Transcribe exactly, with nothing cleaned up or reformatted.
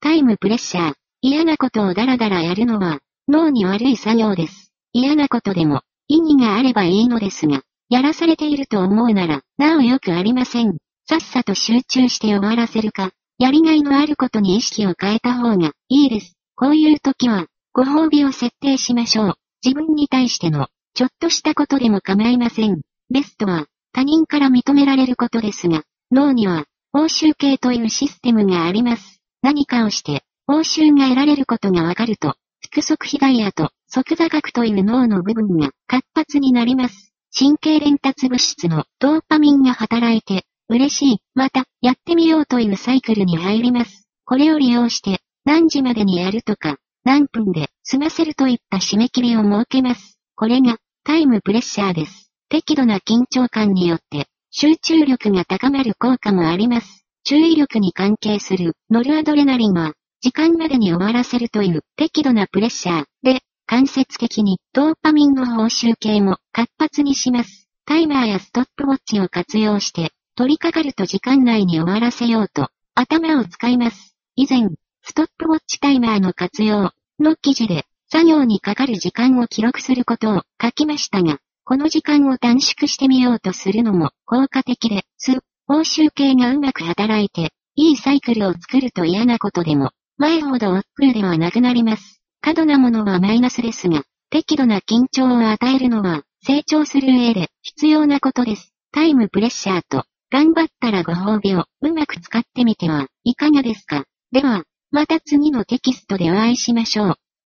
タイムプレッシャー。嫌なことをダラダラやるのは、脳に悪い作業です。嫌なことでも、意義があればいいのですが、やらされていると思うなら、なおよくありません。さっさと集中して終わらせるか、やりがいのあることに意識を変えた方がいいです。こういう時は、ご褒美を設定しましょう。自分に対しての、ちょっとしたことでも構いません。ベストは、他人から認められることですが、脳には、報酬系というシステムがあります。何かをして、報酬が得られることがわかると、腹側被蓋野と側座核という脳の部分が活発になります。神経伝達物質のドーパミンが働いて、嬉しい、また、やってみようというサイクルに入ります。これを利用して、何時までにやるとか、何分で済ませるといった締め切りを設けます。これが、タイムプレッシャーです。適度な緊張感によって、集中力が高まる効果もあります。注意力に関係するノルアドレナリンは、時間までに終わらせるという適度なプレッシャーで、間接的にドーパミンの報酬系も活発にします。タイマーやストップウォッチを活用して、取り掛かると時間内に終わらせようと、頭を使います。以前、ストップウォッチタイマーの活用の記事で、作業にかかる時間を記録することを書きましたが、この時間を短縮してみようとするのも効果的です。報酬系がうまく働いて、いいサイクルを作ると嫌なことでも、前ほど億劫ではなくなります。過度なものはマイナスですが、適度な緊張を与えるのは、成長する上で必要なことです。タイムプレッシャーと、頑張ったらご褒美をうまく使ってみてはいかがですか。では、また次のテキストでお会いしましょう。